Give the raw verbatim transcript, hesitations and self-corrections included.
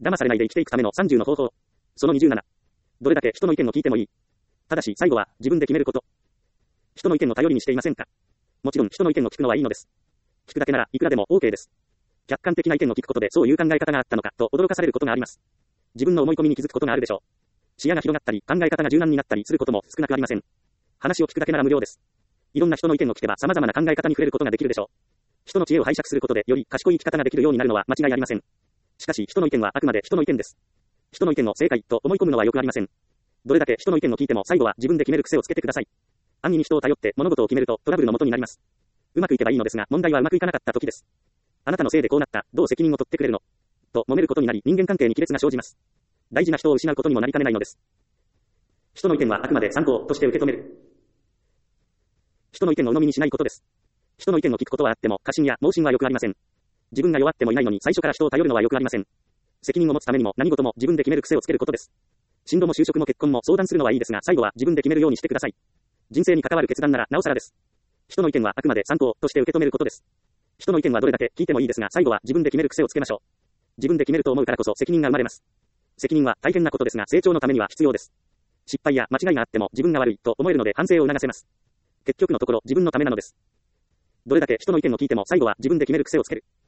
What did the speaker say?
騙されないで生きていくためのさんじゅうの方法。そのにじゅうなな。どれだけ人の意見を聞いてもいい。ただし最後は自分で決めること。人の意見を頼りにしていませんか？もちろん人の意見を聞くのはいいのです。聞くだけならいくらでも OK です。客観的な意見を聞くことでそういう考え方があったのかと驚かされることがあります。自分の思い込みに気づくことがあるでしょう。視野が広がったり考え方が柔軟になったりすることも少なくありません。話を聞くだけなら無料です。いろんな人の意見を聞けば様々な考え方に触れることができるでしょう。人の知恵を拝借することでより賢い生き方ができるようになるのは間違いありません。しかし人の意見はあくまで人の意見です。人の意見を正解と思い込むのはよくありません。どれだけ人の意見を聞いても最後は自分で決める癖をつけてください。安易に人を頼って物事を決めるとトラブルの元になります。うまくいけばいいのですが問題はうまくいかなかった時です。あなたのせいでこうなった、どう責任を取ってくれるのと揉めることになり人間関係に亀裂が生じます。大事な人を失うことにもなりかねないのです。人の意見はあくまで参考として受け止める。人の意見を鵜呑みにしないことです。人の意見を聞くことはあっても過信や盲信はよくありません。自分が弱ってもいないのに最初から人を頼るのはよくありません。責任を持つためにも何事も自分で決める癖をつけることです。進路も就職も結婚も相談するのはいいですが最後は自分で決めるようにしてください。人生に関わる決断ならなおさらです。人の意見はあくまで参考として受け止めることです。人の意見はどれだけ聞いてもいいですが最後は自分で決める癖をつけましょう。自分で決めると思うからこそ責任が生まれます。責任は大変なことですが成長のためには必要です。失敗や間違いがあっても自分が悪いと思えるので反省を促せます。結局のところ自分のためなのです。どれだけ人の意見を聞いても最後は自分で決める癖をつける。